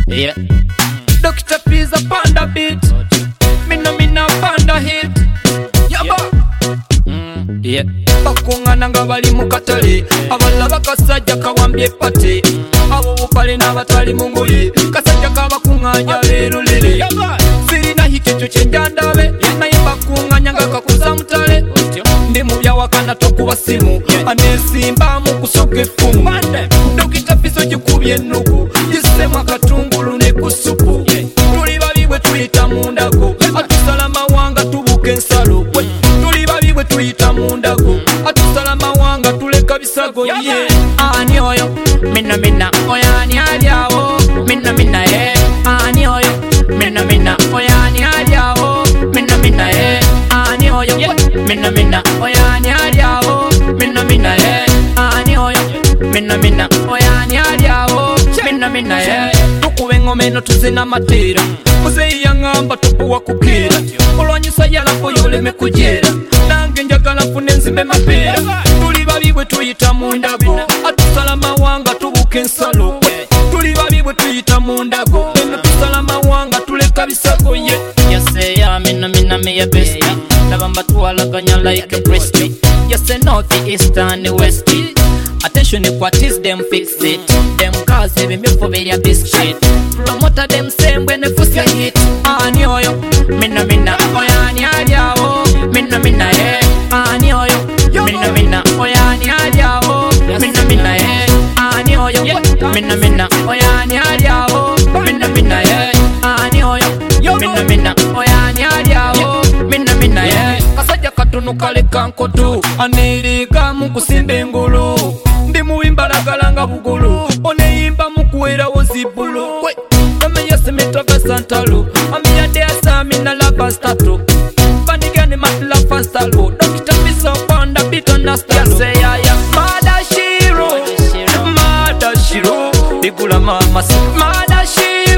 Yeah. Dr. Pizza panda beat. Mina panda hit. Yaba. Yeah. Bakungana nga bali mu katale abalaba kasajja kawambye pate abo bupale n'abatali mu ngoye kasajja kabakunganya leero lele sirina hikekyo kyenjandabe naye bakunganya nga kakuza mutale ndi mu byawakana tokuba simu anesimba mu kusoka effumu Dokita Pizza gikubye ennugu gisemu akatungulu ne ku supu tuli babi bwe tuyita mu ndago atusala mawanga tubuka ensalo tuli babi bwe tuyita mu ndago atusala mawanga tuleka bisago ye ani oyo mina oyani alyawo mina ye ani oyo mina oyani alyawo mina ye ani oyo mina oyani alyawo mina ye ani oyo mina oyani alyawo mina ye tukube ngome no tuzina matera muzeyi yangamba tukuwa kukira olwanyisa yalako yoleme kujera nange njagala fune nzimbe mapeera tuli babi bwe tuyita mu ndago atusala mawanga tubuka ensalo tuli babi bwe tuyita mu ndago eno tusala mawanga tuleka bisago ye Yaseya mina me ya best. Lava mbatwalaganya like a breast. Yase north, east and west. Attention what is them fix it. Them cars even me for very biscuit. Promoter them same when they fuss hit. ani oyo Mina oyani alyawo mina ye ani oyo mina oyani alyawo mina ye ani oyo mina oyani alyawo mina ye ani oyo mina oyani alyawo mina ye kasajja katono kaleka nkoto aneereka mu kusimba engulu ndi muwimbalagala nga bugulu oneyimba mu kuwerawo zibulu amenya semetava santalo amiyadde asami na lavastatu bandigane matula fastalo Dokita Pizza panda bito nastalo Yaseyaya Mada shiro digula mama Mada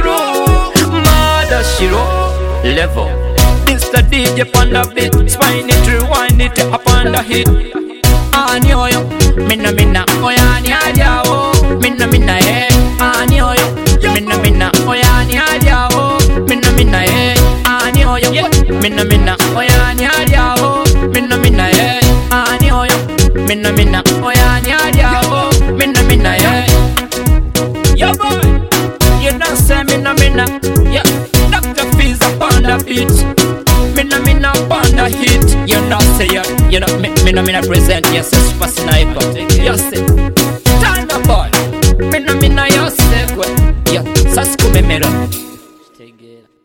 shiro level. Mr. DJ panda beat spine it rewind it up on the hit ani oyo Mina oyani alyawo mina ye ani oyo mina oyani alyawo mina ye ani oyo mina oyani alyawo mina ye ani oyo mina oyani alyawo mina ye yo boy you know say mina yeah Dr. Pizza panda beat mina panda hit you know say you know mina present yes super sniper yes Tana boy mina yose kwe yeah saskumemero.